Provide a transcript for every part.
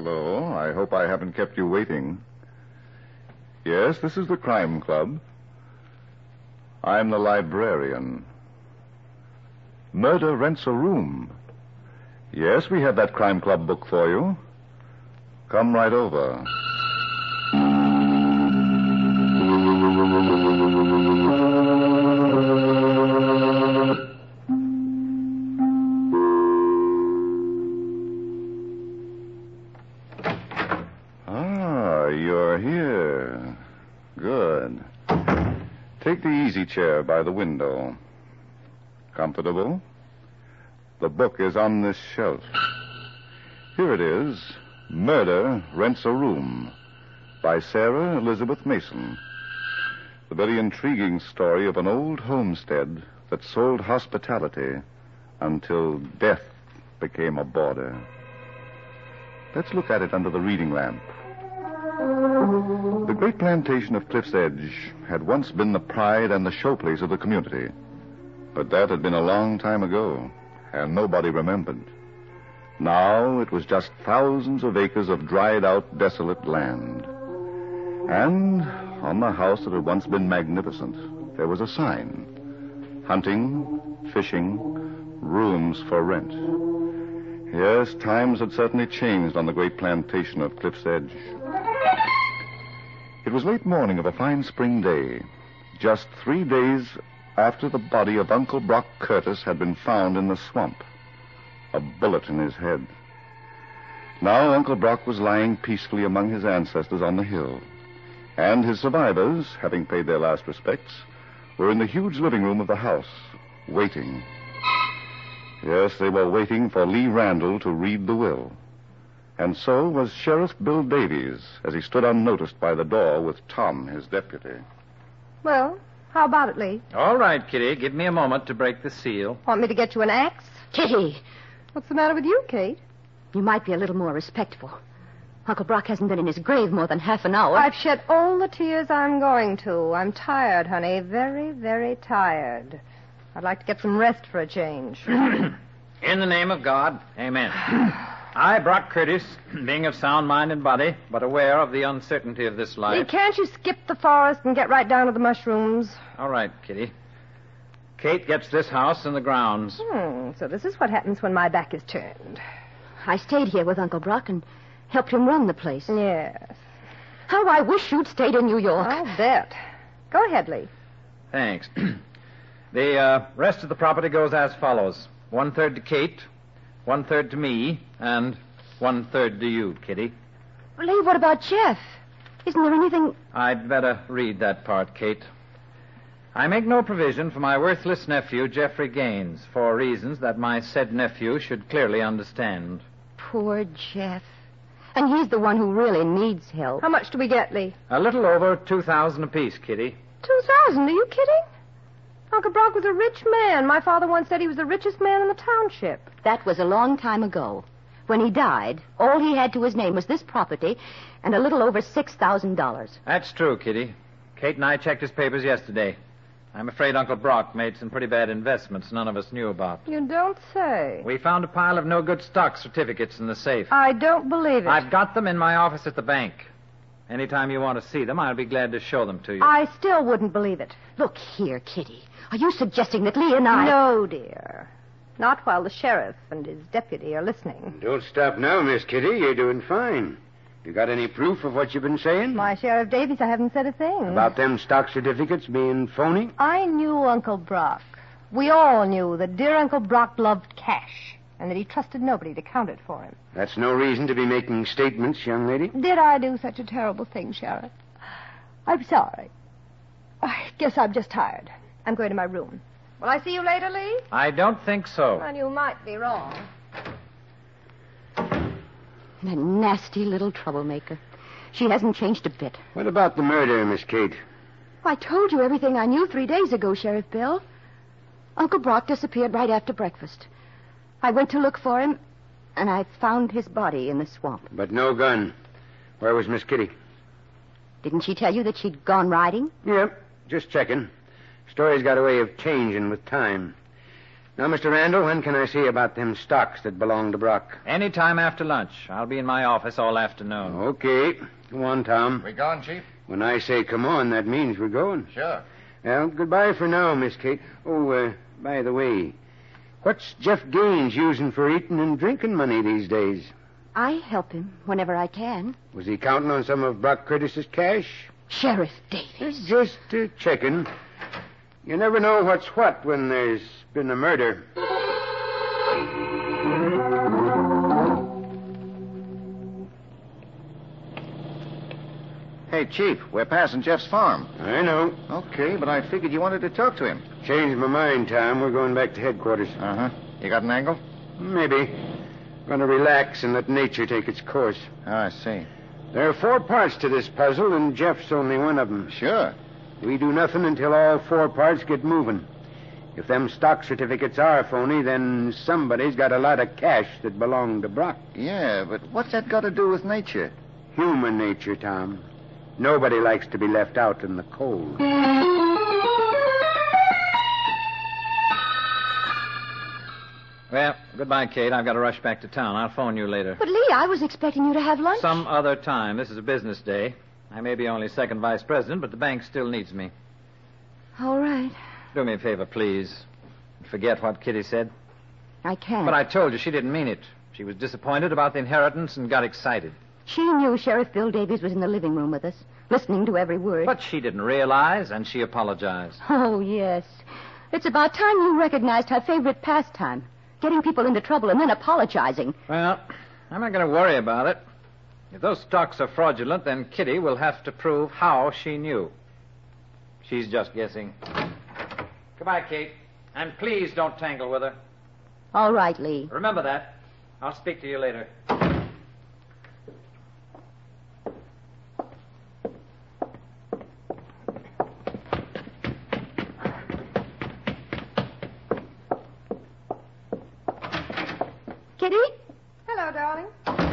Hello. I hope I haven't kept you waiting. Yes, this is the Crime Club. I'm the librarian. Murder Rents a Room. Yes, we have that Crime Club book for you. Come right over. You're here. Good. Take the easy chair by the window. Comfortable? The book is on this shelf. Here it is, Murder Rents a Room, by Sarah Elizabeth Mason. The very intriguing story of an old homestead that sold hospitality until death became a border. Let's look at it under the reading lamp. The great plantation of Cliff's Edge had once been the pride and the showplace of the community. But that had been a long time ago, and nobody remembered. Now it was just thousands of acres of dried-out, desolate land. And on the house that had once been magnificent, there was a sign. Hunting, fishing, rooms for rent. Yes, times had certainly changed on the great plantation of Cliff's Edge. It was late morning of a fine spring day, just 3 days after the body of Uncle Brock Curtis had been found in the swamp, a bullet in his head. Now Uncle Brock was lying peacefully among his ancestors on the hill, and his survivors, having paid their last respects, were in the huge living room of the house, waiting. Yes, they were waiting for Lee Randall to read the will. And so was Sheriff Bill Davies, as he stood unnoticed by the door with Tom, his deputy. Well, how about it, Lee? All right, Kitty. Give me a moment to break the seal. Want me to get you an axe? Kitty, What's the matter with you, Kate? you might be a little more respectful. Uncle Brock hasn't been in his grave more than half an hour. I've shed all the tears I'm going to. I'm tired, honey. Very, very tired. I'd like to get some rest for a change. In the name of God, amen. I, Brock Curtis, being of sound mind and body, but aware of the uncertainty of this Lee, life. can't you skip the forest and get right down to the mushrooms? All right, Kitty. Kate gets this house and the grounds. So this is what happens when my back is turned. I stayed here with Uncle Brock and helped him run the place. Yes. How I wish you'd stayed in New York. I'll bet. Go ahead, Lee. Thanks. The rest of the property goes as follows. 1/3 to Kate, 1/3 to me, and 1/3 to you, Kitty. Lee, what about Jeff? Isn't there anything... I'd better read that part, Kate. I make no provision for my worthless nephew, Jeffrey Gaines, for reasons that my said nephew should clearly understand. Poor Jeff. And he's the one who really needs help. How much do we get, Lee? A little over $2,000 apiece, Kitty. 2,000? Are you kidding? Uncle Brock was a rich man. My father once said he was the richest man in the township. That was a long time ago. When he died, all he had to his name was this property and a little over $6,000. That's true, Kitty. Kate and I checked his papers yesterday. I'm afraid Uncle Brock made some pretty bad investments none of us knew about. You don't say. We found a pile of no-good stock certificates in the safe. I don't believe it. I've got them in my office at the bank. Anytime you want to see them, I'll be glad to show them to you. I still wouldn't believe it. Look here, Kitty. Are you suggesting that Lee and I... No, dear. Not while the sheriff and his deputy are listening. Don't stop now, Miss Kitty. You're doing fine. You got any proof of what you've been saying? My Sheriff Davies, I haven't said a thing. About them stock certificates being phony? I knew Uncle Brock. We all knew that dear Uncle Brock loved cash and that he trusted nobody to count it for him. That's no reason to be making statements, young lady. Did I do such a terrible thing, Sheriff? I'm sorry. I guess I'm just tired. I'm going to my room. Will I see you later, Lee? I don't think so. Well, you might be wrong. The nasty little troublemaker. She hasn't changed a bit. What about the murder, Miss Kate? I told you everything I knew 3 days ago, Sheriff Bill. Uncle Brock disappeared right after breakfast. I went to look for him, and I found his body in the swamp. But no gun. Where was Miss Kitty? Didn't she tell you that she'd gone riding? Yep, just checking. Story's got a way of changing with time. Now, Mr. Randall, when can I see about them stocks that belong to Brock? Any time after lunch. I'll be in my office all afternoon. Okay. Come on, Tom. We gone, Chief? When I say come on, that means we're going. Sure. Well, goodbye for now, Miss Kate. Oh, by the way, what's Jeff Gaines using for eating and drinking money these days? I help him whenever I can. Was he counting on some of Brock Curtis's cash? Sheriff Davies. Just checking. You never know what's what when there's been a murder. Hey, Chief, we're passing Jeff's farm. I know. Okay, but I figured you wanted to talk to him. Changed my mind, Tom. We're going back to headquarters. Uh-huh. You got an angle? Maybe. Going to relax and let nature take its course. Oh, I see. There are 4 parts to this puzzle, and Jeff's only one of them. Sure. We do nothing until all 4 parts get moving. If them stock certificates are phony, then somebody's got a lot of cash that belong to Brock. Yeah, but what's that got to do with nature? Human nature, Tom. Nobody likes to be left out in the cold. Well, goodbye, Kate. I've got to rush back to town. I'll phone you later. But, Lee, I was expecting you to have lunch. Some other time. This is a business day. I may be only second vice president, but the bank still needs me. All right. Do me a favor, please. Forget what Kitty said. I can't. But I told you she didn't mean it. She was disappointed about the inheritance and got excited. She knew Sheriff Bill Davies was in the living room with us, listening to every word. But she didn't realize, and she apologized. Oh, yes. It's about time you recognized her favorite pastime, getting people into trouble and then apologizing. Well, I'm not going to worry about it. If those stocks are fraudulent, then Kitty will have to prove how she knew. She's just guessing. Goodbye, Kate. And please don't tangle with her. All right, Lee. Remember that. I'll speak to you later. Kitty? Hello, darling.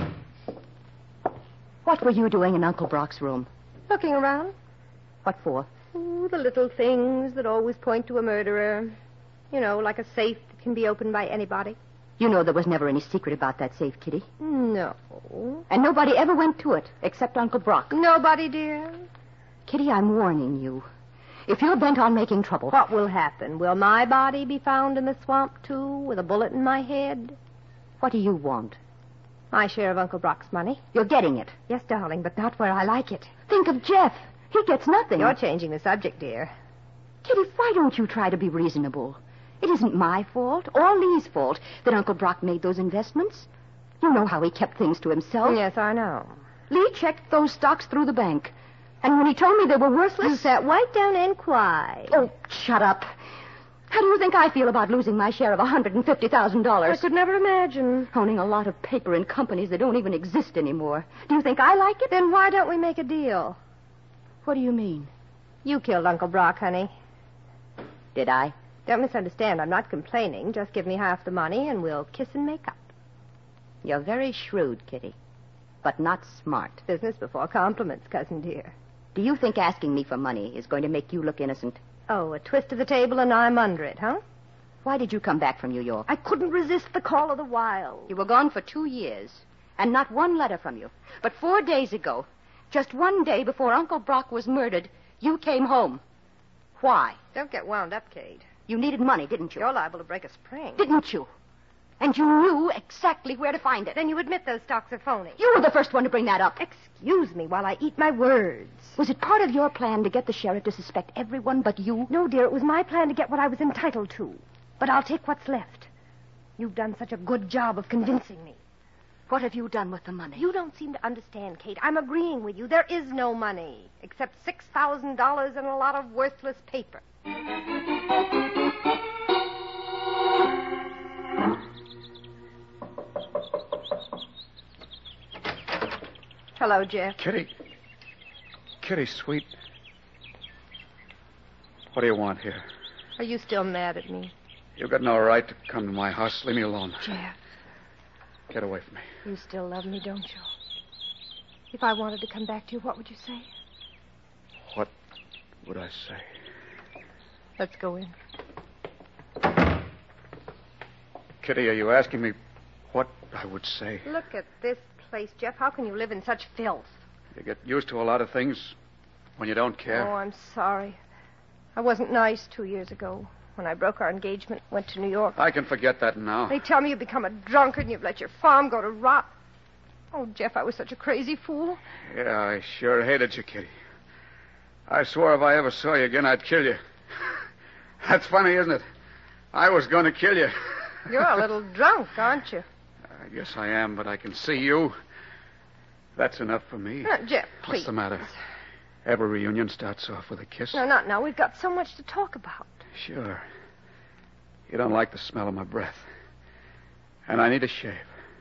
What were you doing in Uncle Brock's room? Looking around. What for? Ooh, the little things that always point to a murderer. You know, like a safe that can be opened by anybody. You know there was never any secret about that safe, Kitty. No. And nobody ever went to it, except Uncle Brock. Nobody, dear. Kitty, I'm warning you. If you're bent on making trouble... What will happen? Will my body be found in the swamp, too, with a bullet in my head? What do you want? My share of Uncle Brock's money. You're getting it. Yes, darling, but not where I like it. Think of Jeff. He gets nothing. You're changing the subject, dear. Kitty, why don't you try to be reasonable? It isn't my fault or Lee's fault that Uncle Brock made those investments. You know how he kept things to himself. Yes, I know. Lee checked those stocks through the bank. And when he told me they were worthless... You sat right down and cried. Oh, shut up. How do you think I feel about losing my share of $150,000? I could never imagine. Owning a lot of paper in companies that don't even exist anymore. Do you think I like it? Then why don't we make a deal? What do you mean? You killed Uncle Brock, honey. Did I? Don't misunderstand. I'm not complaining. Just give me half the money and we'll kiss and make up. You're very shrewd, Kitty, but not smart. Business before compliments, cousin dear. Do you think asking me for money is going to make you look innocent? Oh, a twist of the table and I'm under it, huh? Why did you come back from New York? I couldn't resist the call of the wild. You were gone for 2 years, and not one letter from you. But 4 days ago, just one day before Uncle Brock was murdered, you came home. Why? Don't get wound up, Kate. You needed money, didn't you? You're liable to break a spring. Didn't you? And you knew exactly where to find it. Then you admit those stocks are phony. You were the first one to bring that up. Excuse me while I eat my words. Was it part of your plan to get the sheriff to suspect everyone but you? No, dear, it was my plan to get what I was entitled to. But I'll take what's left. You've done such a good job of convincing me. What have you done with the money? You don't seem to understand, Kate. I'm agreeing with you. There is no money, except $6,000 and a lot of worthless paper. Hello, Jeff. Kitty. Kitty, sweet. What do you want here? Are you still mad at me? You've got no right to come to my house. Leave me alone. Jeff, Get away from me. you still love me, don't you? If I wanted to come back to you, what would you say? What would I say? Let's go in. Kitty, are you asking me what I would say? Look at this place, Jeff. How can you live in such filth? You get used to a lot of things when you don't care. Oh, I'm sorry. I wasn't nice 2 years ago when I broke our engagement, went to New York. I can forget that now. They tell me you've become a drunkard and you've let your farm go to rot. Oh, Jeff, I was such a crazy fool. Yeah, I sure hated you, Kitty. I swore if I ever saw you again, I'd kill you. That's funny, isn't it? I was going to kill you. You're a little drunk, aren't you? I guess I am, but I can see you. That's enough for me. Jeff, please. What's the matter? Every reunion starts off with a kiss. No, not now. We've got so much to talk about. Sure. You don't like the smell of my breath. And I need a shave.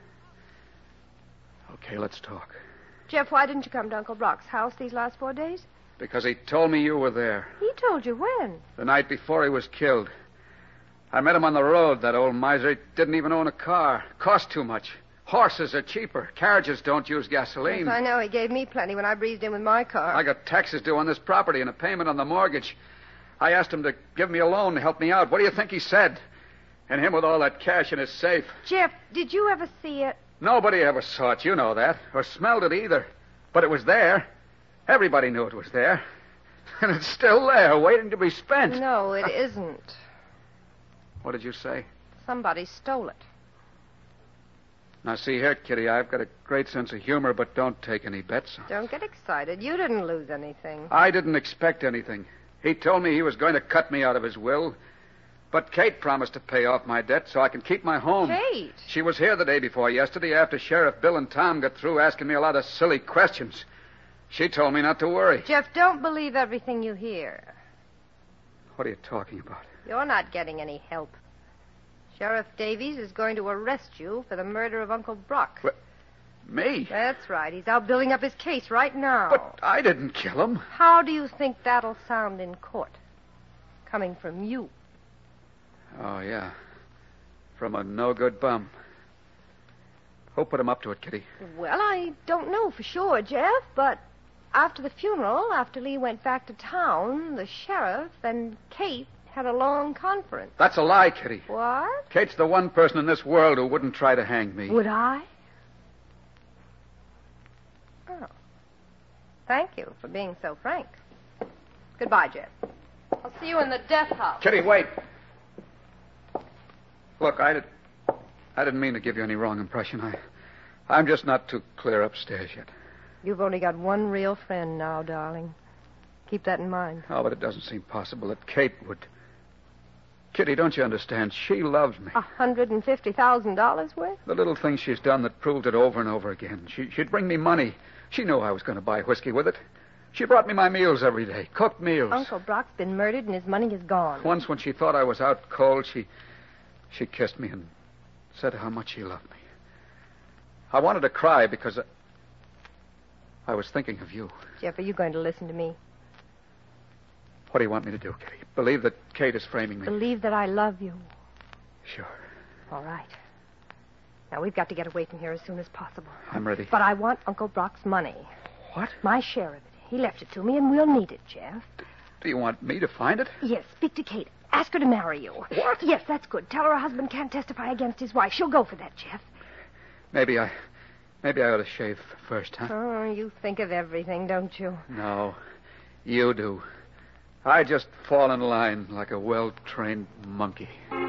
Okay, let's talk. Jeff, why didn't you come to Uncle Brock's house these last 4 days? Because he told me you were there. He told you when? The night before he was killed. I met him on the road, that old miser. He didn't even own a car. Cost too much. Horses are cheaper. Carriages don't use gasoline. Yes, I know. He gave me plenty when I breezed in with my car. I got taxes due on this property and a payment on the mortgage. I asked him to give me a loan to help me out. What do you think he said? And him with all that cash in his safe. Jeff, did you ever see it? Nobody ever saw it, you know that. Or smelled it either. But it was there. Everybody knew it was there. And it's still there, waiting to be spent. No, it isn't. What did you say? Somebody stole it. Now, see here, Kitty, I've got a great sense of humor, but don't take any bets. Don't get excited. You didn't lose anything. I didn't expect anything. He told me he was going to cut me out of his will. But Kate promised to pay off my debt so I can keep my home. Kate? She was here the day before yesterday after Sheriff Bill and Tom got through asking me a lot of silly questions. She told me not to worry. Jeff, don't believe everything you hear. What are you talking about? You're not getting any help. Sheriff Davies is going to arrest you for the murder of Uncle Brock. What? Me? That's right. He's out building up his case right now. But I didn't kill him. How do you think that'll sound in court? Coming from you. Oh, yeah. From a no-good bum. Who put him up to it, Kitty? Well, I don't know for sure, Jeff, but after the funeral, after Lee went back to town, the sheriff and Kate had a long conference. That's a lie, Kitty. What? Kate's the one person in this world who wouldn't try to hang me. Would I? Oh. Thank you for being so frank. Goodbye, Jeff. I'll see you in the death house. Kitty, wait. Look, I didn't mean to give you any wrong impression. I'm just not too clear upstairs yet. You've only got one real friend now, darling. Keep that in mind. Oh, but it doesn't seem possible that Kate would. Kitty, don't you understand? She loves me. $150,000 worth? The little things she's done that proved it over and over again. She'd bring me money. She knew I was going to buy whiskey with it. She brought me my meals every day, cooked meals. Uncle Brock's been murdered and his money is gone. Once when she thought I was out cold, she kissed me and said how much she loved me. I wanted to cry because I was thinking of you. Jeff, are you going to listen to me? What do you want me to do, Kitty? Believe that Kate is framing me? Believe that I love you. Sure. All right. Now, we've got to get away from here as soon as possible. I'm ready. But I want Uncle Brock's money. What? My share of it. He left it to me, and we'll need it, Jeff. Do you want me to find it? Yes, speak to Kate. Ask her to marry you. What? Yes, that's good. Tell her husband can't testify against his wife. She'll go for that, Jeff. Maybe I ought to shave first, huh? Oh, you think of everything, don't you? No, you do. I just fall in line like a well-trained monkey.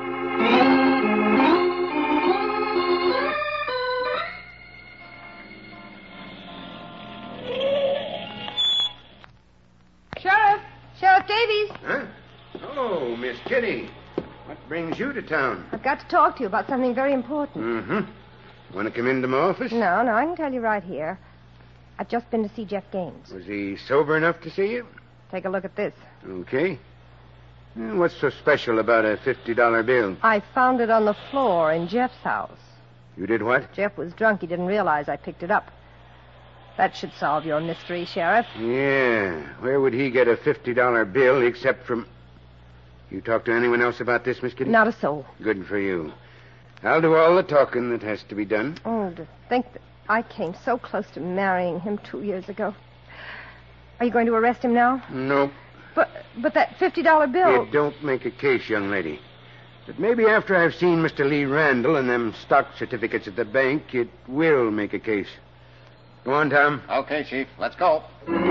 Sheriff Davies. Huh? Oh, Miss Kitty. What brings you to town? I've got to talk to you about something very important. Mm-hmm. Want to come into my office? No, I can tell you right here. I've just been to see Jeff Gaines. Was he sober enough to see you? Take a look at this. Okay. What's so special about a $50 bill? I found it on the floor in Jeff's house. You did what? Jeff was drunk. He didn't realize I picked it up. That should solve your mystery, Sheriff. Yeah. Where would he get a $50 bill except from... You talked to anyone else about this, Miss Kitty? Not a soul. Good for you. I'll do all the talking that has to be done. Oh, to think that I came so close to marrying him 2 years ago. Are you going to arrest him now? Nope. But that $50 bill... It don't make a case, young lady. But maybe after I've seen Mr. Lee Randall and them stock certificates at the bank, it will make a case. Go on, Tom. Okay, Chief. Let's go.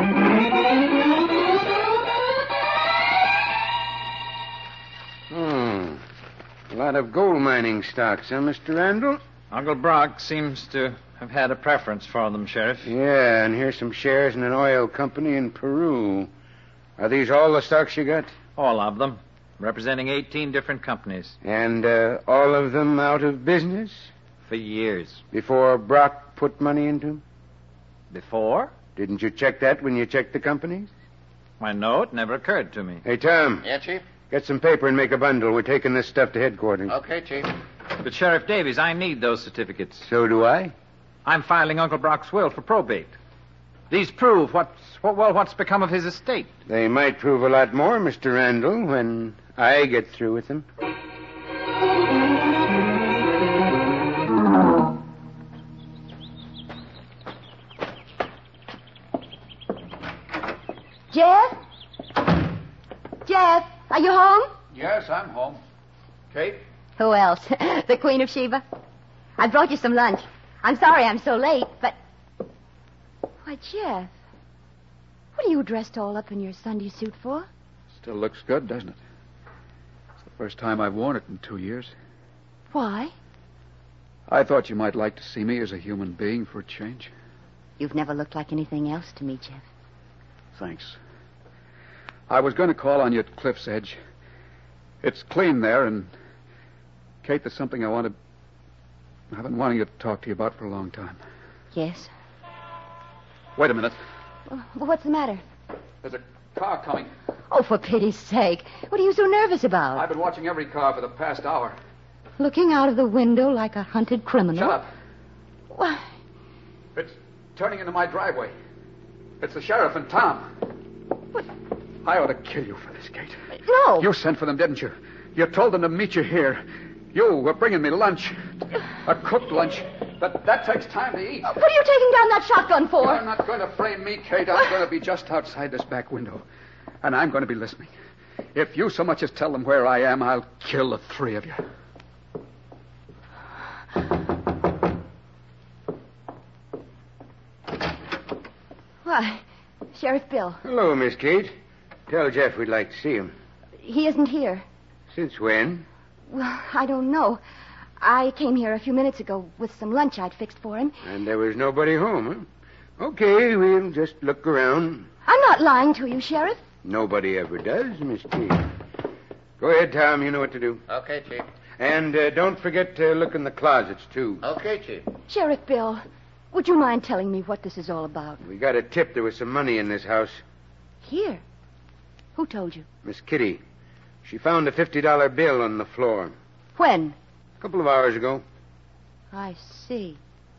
A lot of gold mining stocks, huh, Mr. Randall? Uncle Brock seems to have had a preference for them, Sheriff. Yeah, and here's some shares in an oil company in Peru. Are these all the stocks you got? All of them, representing 18 different companies. And all of them out of business? For years. Before Brock put money into them? Before? Didn't you check that when you checked the companies? Why, no, it never occurred to me. Hey, Tom. Yeah, Chief? Get some paper and make a bundle. We're taking this stuff to headquarters. Okay, Chief. But, Sheriff Davies, I need those certificates. So do I. I'm filing Uncle Brock's will for probate. These prove what's become of his estate. They might prove a lot more, Mr. Randall, when I get through with them. Jeff? Jeff, are you home? Yes, I'm home. Kate? Who else? The Queen of Sheba? I brought you some lunch. I'm sorry I'm so late, but... Why, Jeff, what are you dressed all up in your Sunday suit for? Still looks good, doesn't it? It's the first time I've worn it in 2 years. Why? I thought you might like to see me as a human being for a change. You've never looked like anything else to me, Jeff. Thanks. I was going to call on you at Cliff's Edge. It's clean there, and... Kate, there's something I've been wanting to talk to you about for a long time. Yes? Wait a minute. Well, what's the matter? There's a car coming. Oh, for pity's sake. What are you so nervous about? I've been watching every car for the past hour. Looking out of the window like a hunted criminal? Shut up. Why? It's turning into my driveway. It's the sheriff and Tom. What? I ought to kill you for this, Kate. No. You sent for them, didn't you? You told them to meet you here. You were bringing me lunch. A cooked lunch. That takes time to eat. What are you taking down that shotgun for? You're not going to frame me, Kate. I'm going to be just outside this back window. And I'm going to be listening. If you so much as tell them where I am, I'll kill the three of you. Why, Sheriff Bill. Hello, Miss Kate. Tell Jeff we'd like to see him. He isn't here. Since when? Well, I don't know. I came here a few minutes ago with some lunch I'd fixed for him. And there was nobody home, huh? Okay, we'll just look around. I'm not lying to you, Sheriff. Nobody ever does, Miss Kate. Go ahead, Tom. You know what to do. Okay, Chief. And don't forget to look in the closets, too. Okay, Chief. Sheriff Bill, would you mind telling me what this is all about? We got a tip there was some money in this house. Here? Who told you? Miss Kitty. She found a $50 bill on the floor. When? A couple of hours ago. I see.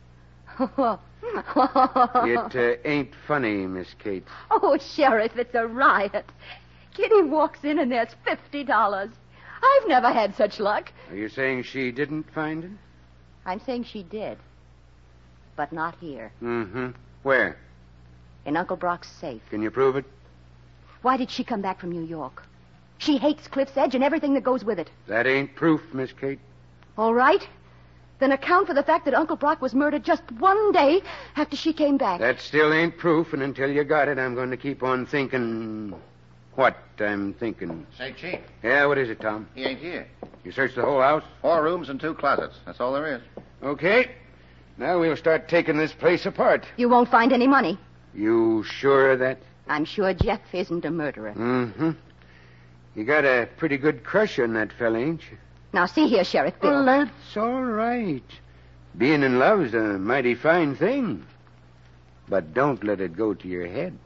It ain't funny, Miss Kate. Oh, Sheriff, it's a riot. Kitty walks in and there's $50. I've never had such luck. Are you saying she didn't find it? I'm saying she did. But not here. Mm-hmm. Where? In Uncle Brock's safe. Can you prove it? Why did she come back from New York? She hates Cliff's Edge and everything that goes with it. That ain't proof, Miss Kate. All right. Then account for the fact that Uncle Brock was murdered just one day after she came back. That still ain't proof, and until you got it, I'm going to keep on thinking what I'm thinking. Say, Chief. Yeah, what is it, Tom? He ain't here. You searched the whole house? 4 rooms and 2 closets. That's all there is. Okay. Now we'll start taking this place apart. You won't find any money. You sure of that? I'm sure Jeff isn't a murderer. Mm-hmm. You got a pretty good crush on that fella, ain't you? Now, see here, Sheriff Bill. Well, that's all right. Being in love's a mighty fine thing. But don't let it go to your head.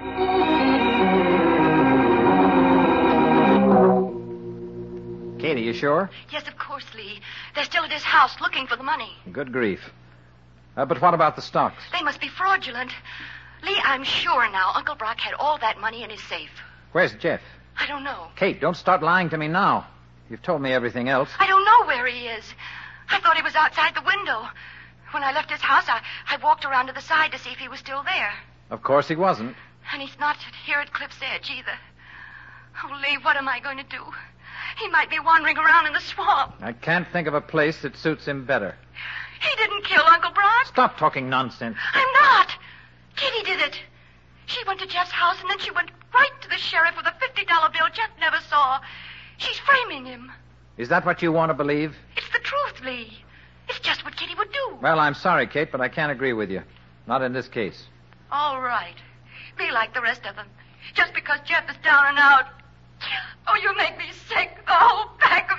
Katie, you sure? Yes, of course, Lee. They're still at his house looking for the money. Good grief. But what about the stocks? They must be fraudulent. Lee, I'm sure now Uncle Brock had all that money in his safe. Where's Jeff? I don't know. Kate, don't start lying to me now. You've told me everything else. I don't know where he is. I thought he was outside the window. When I left his house, I walked around to the side to see if he was still there. Of course he wasn't. And he's not here at Cliff's Edge either. Oh, Lee, what am I going to do? He might be wandering around in the swamp. I can't think of a place that suits him better. He didn't kill Uncle Brock. Stop talking nonsense. I'm not. Kitty did it. She went to Jeff's house, and then she went right to the sheriff with a $50 bill Jeff never saw. She's framing him. Is that what you want to believe? It's the truth, Lee. It's just what Kitty would do. Well, I'm sorry, Kate, but I can't agree with you. Not in this case. All right. Be like the rest of them. Just because Jeff is down and out. Oh, you make me sick, the whole pack of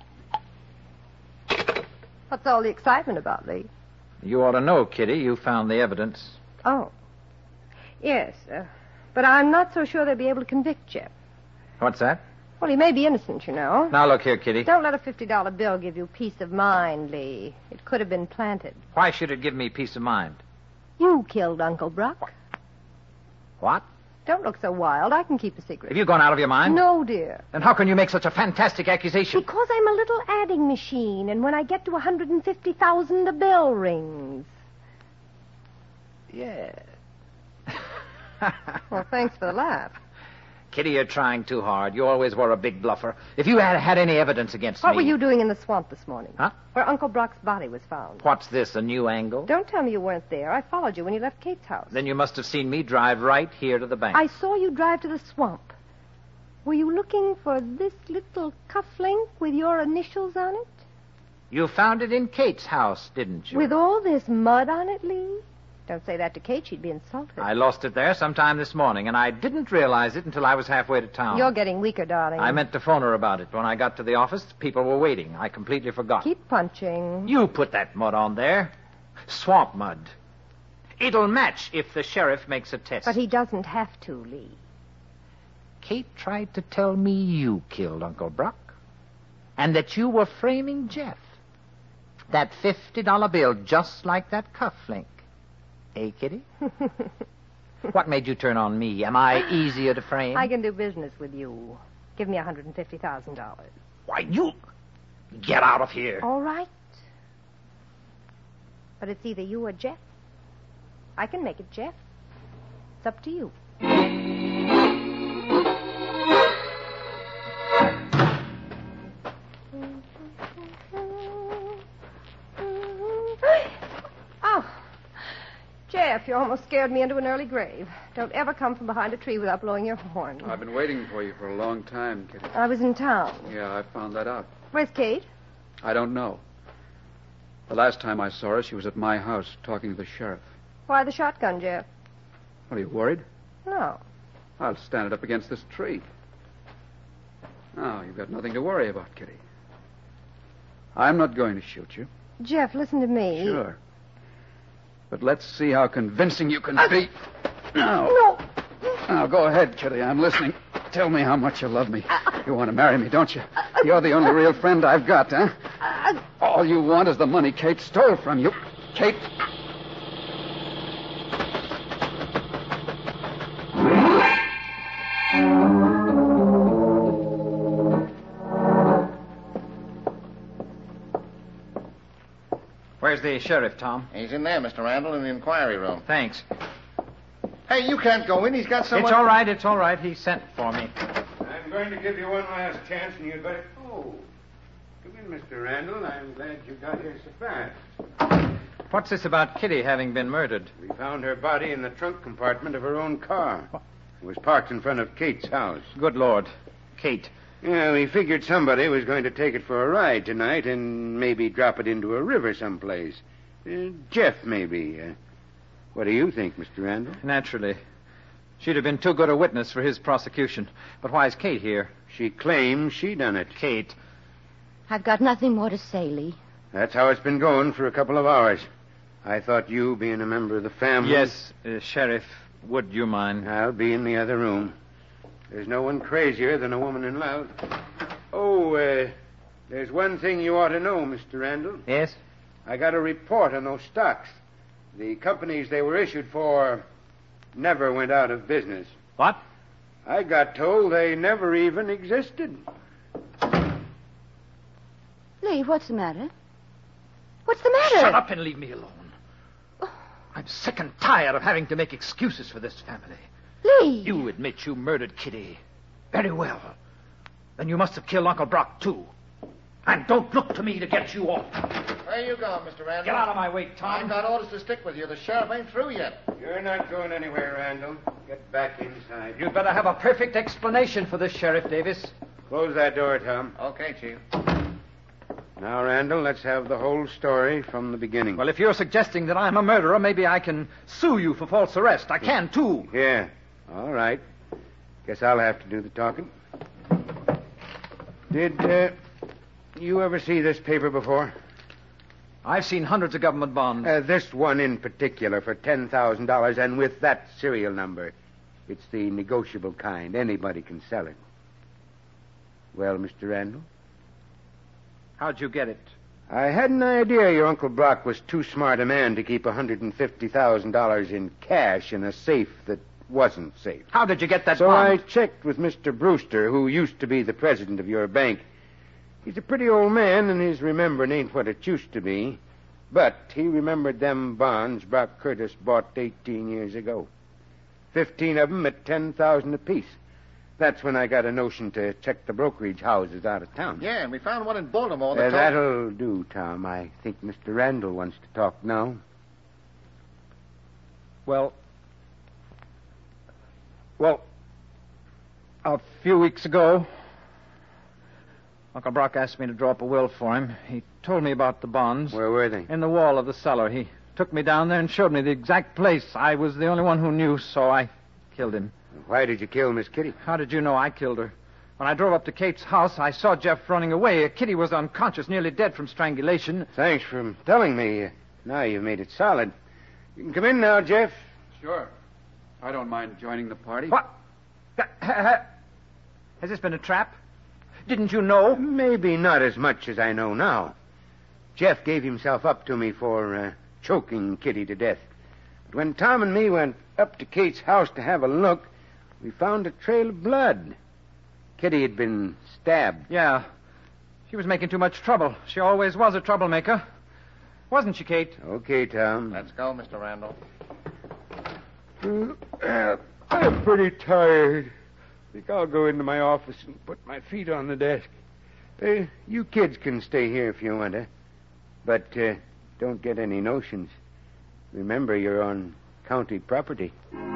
you. What's all the excitement about, Lee? You ought to know, Kitty. You found the evidence. Oh. Yes, but I'm not so sure they'll be able to convict Jeff. What's that? Well, he may be innocent, you know. Now, look here, Kitty. Don't let a $50 bill give you peace of mind, Lee. It could have been planted. Why should it give me peace of mind? You killed Uncle Brock. What? Don't look so wild. I can keep a secret. Have you gone out of your mind? No, dear. Then how can you make such a fantastic accusation? Because I'm a little adding machine, and when I get to 150,000, the bell rings. Yeah. Well, thanks for the laugh. Kitty, you're trying too hard. You always were a big bluffer. If you had any evidence against What me... were you doing in the swamp this morning? Huh? Where Uncle Brock's body was found. What's this, a new angle? Don't tell me you weren't there. I followed you when you left Kate's house. Then you must have seen me drive right here to the bank. I saw you drive to the swamp. Were you looking for this little cufflink with your initials on it? You found it in Kate's house, didn't you? With all this mud on it, Lee? Don't say that to Kate. She'd be insulted. I lost it there sometime this morning, and I didn't realize it until I was halfway to town. You're getting weaker, darling. I meant to phone her about it. When I got to the office, people were waiting. I completely forgot. Keep punching. You put that mud on there. Swamp mud. It'll match if the sheriff makes a test. But he doesn't have to, Lee. Kate tried to tell me you killed Uncle Brock, and that you were framing Jeff. That $50 bill, just like that cufflink. Eh, Kitty? What made you turn on me? Am I easier to frame? I can do business with you. Give me $150,000. Why, you... Get out of here. All right. But it's either you or Jeff. I can make it Jeff. It's up to you. Oh, Jeff, you almost scared me into an early grave. Don't ever come from behind a tree without blowing your horn. I've been waiting for you for a long time, Kitty. I was in town. Yeah, I found that out. Where's Kate? I don't know. The last time I saw her, she was at my house talking to the sheriff. Why the shotgun, Jeff? What, are you worried? No. I'll stand it up against this tree. Now, you've got nothing to worry about, Kitty. I'm not going to shoot you. Jeff, listen to me. Sure. But let's see how convincing you can be. Now. No. Now, go ahead, Kitty. I'm listening. Tell me how much you love me. You want to marry me, don't you? You're the only real friend I've got, huh? All you want is the money Kate stole from you. Kate... Where's the sheriff, Tom? He's in there, Mr. Randall, in the inquiry room. Thanks. Hey, you can't go in. He's got someone... It's all right. He sent for me. I'm going to give you one last chance, and you'd better... Oh, come in, Mr. Randall. I'm glad you got here so fast. What's this about Kitty having been murdered? We found her body in the trunk compartment of her own car. It was parked in front of Kate's house. Good Lord. Kate. Yeah, we figured somebody was going to take it for a ride tonight and maybe drop it into a river someplace. Jeff, maybe. What do you think, Mr. Randall? Naturally. She'd have been too good a witness for his prosecution. But why is Kate here? She claims she done it. Kate. I've got nothing more to say, Lee. That's how it's been going for a couple of hours. I thought you, being a member of the family... Yes, Sheriff, would you mind? I'll be in the other room. There's no one crazier than a woman in love. Oh, there's one thing you ought to know, Mr. Randall. Yes? I got a report on those stocks. The companies they were issued for never went out of business. What? I got told they never even existed. Lee, what's the matter? What's the matter? Shut up and leave me alone. I'm sick and tired of having to make excuses for this family. Lee! You admit you murdered Kitty. Very well. then you must have killed Uncle Brock, too. And don't look to me to get you off. Where you going, Mr. Randall? Get out of my way, Tom. I've got orders to stick with you. The sheriff ain't through yet. You're not going anywhere, Randall. Get back inside. You'd better have a perfect explanation for this, Sheriff Davis. Close that door, Tom. Okay, Chief. Now, Randall, let's have the whole story from the beginning. Well, if you're suggesting that I'm a murderer, maybe I can sue you for false arrest. I can, too. Yeah. All right. Guess I'll have to do the talking. Did you ever see this paper before? I've seen hundreds of government bonds. This one in particular for $10,000, and with that serial number. It's the negotiable kind. Anybody can sell it. Well, Mr. Randall? How'd you get it? I had an idea your Uncle Brock was too smart a man to keep $150,000 in cash in a safe that wasn't safe. How did you get that So bond? I checked with Mr. Brewster, who used to be the president of your bank. He's a pretty old man, and his remembering ain't what it used to be. But he remembered them bonds Brock Curtis bought 18 years ago. 15 of them at $10,000 apiece. That's when I got a notion to check the brokerage houses out of town. Yeah, and we found one in Baltimore that That'll do, Tom. I think Mr. Randall wants to talk now. Well, a few weeks ago, Uncle Brock asked me to draw up a will for him. He told me about the bonds. Where were they? In the wall of the cellar. He took me down there and showed me the exact place. I was the only one who knew, so I killed him. Why did you kill Miss Kitty? How did you know I killed her? When I drove up to Kate's house, I saw Jeff running away. Kitty was unconscious, nearly dead from strangulation. Thanks for telling me. Now you've made it solid. You can come in now, Jeff. Sure. I don't mind joining the party. What? Has this been a trap? Didn't you know? Maybe not as much as I know now. Jeff gave himself up to me for choking Kitty to death. But when Tom and me went up to Kate's house to have a look, we found a trail of blood. Kitty had been stabbed. Yeah. She was making too much trouble. She always was a troublemaker. Wasn't she, Kate? Okay, Tom. Let's go, Mr. Randall. I'm pretty tired. I think I'll go into my office and put my feet on the desk. You kids can stay here if you want to. But don't get any notions. Remember, you're on county property.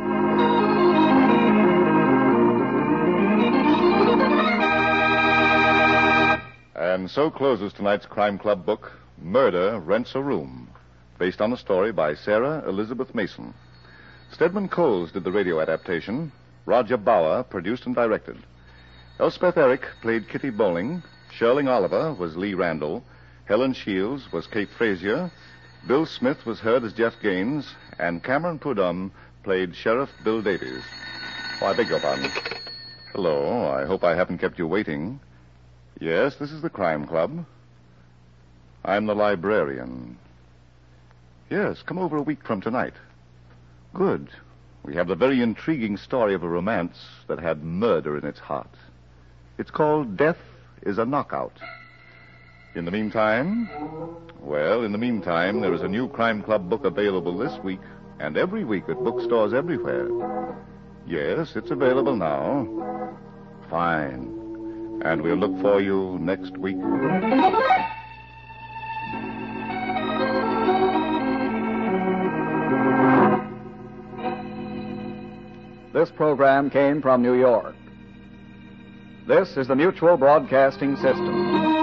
And so closes tonight's Crime Club book, Murder Rents a Room, based on a story by Sarah Elizabeth Mason. Stedman Coles did the radio adaptation. Roger Bauer produced and directed. Elspeth Eric played Kitty Bowling. Sherling Oliver was Lee Randall. Helen Shields was Kate Frazier. Bill Smith was heard as Jeff Gaines. And Cameron Prudhomme played Sheriff Bill Davies. Oh, I beg your pardon. Hello. I hope I haven't kept you waiting. Yes, this is the Crime Club. I'm the librarian. Yes, come over a week from tonight. Good. We have the very intriguing story of a romance that had murder in its heart. It's called Death is a Knockout. In the meantime, there is a new Crime Club book available this week and every week at bookstores everywhere. Yes, it's available now. Fine. And we'll look for you next week. This program came from New York. This is the Mutual Broadcasting System.